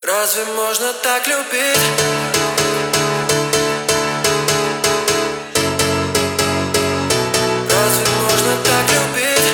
Разве можно так любить? Разве можно так любить?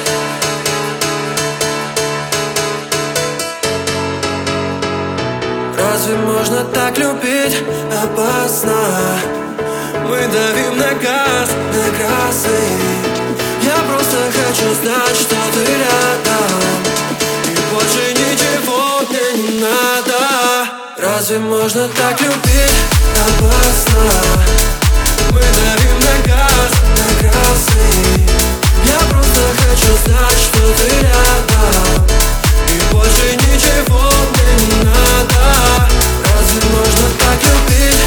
Разве можно так любить? Опасно. Мы давим на газ, на красный. Я просто хочу знать, что ты рядом, и больше ничего мне не надо. Разве можно так любить? Опасно. Мы давим на газ, на красный. Я просто хочу знать, что ты рядом, и больше ничего мне не надо. Разве можно так любить?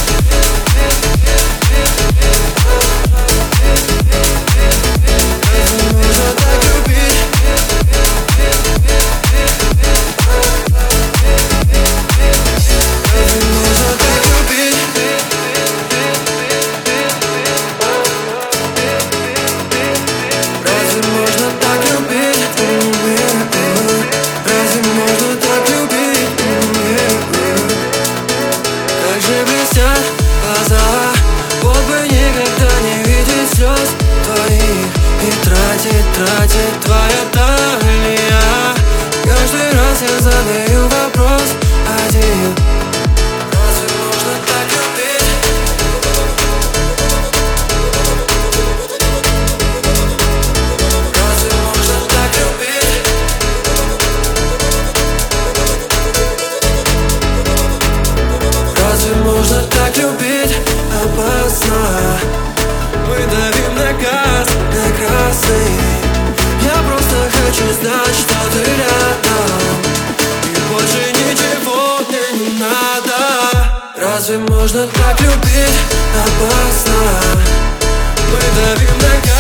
Тратит твоя талия. Каждый раз я задаю вопрос один: разве можно так любить? Разве можно так любить? Разве можно так любить? Опасно. Мы давим на газ, на красный. Я просто хочу знать, что ты рядом, и больше ничего мне не надо. Разве можно так любить? Опасно. Мы давим на газ.